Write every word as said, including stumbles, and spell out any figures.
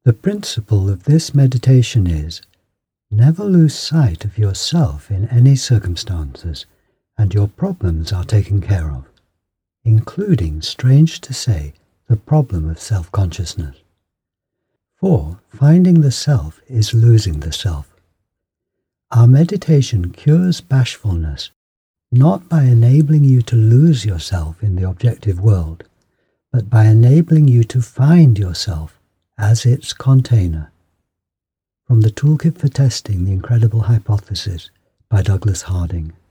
The principle of this meditation is, never lose sight of yourself in any circumstances, and your problems are taken care of, including, strange to say, the problem of self-consciousness. For finding the self is losing the self. Our meditation cures bashfulness, not by enabling you to lose yourself in the objective world, but by enabling you to find yourself as its container. From the Toolkit for Testing the Incredible Hypothesis by Douglas Harding.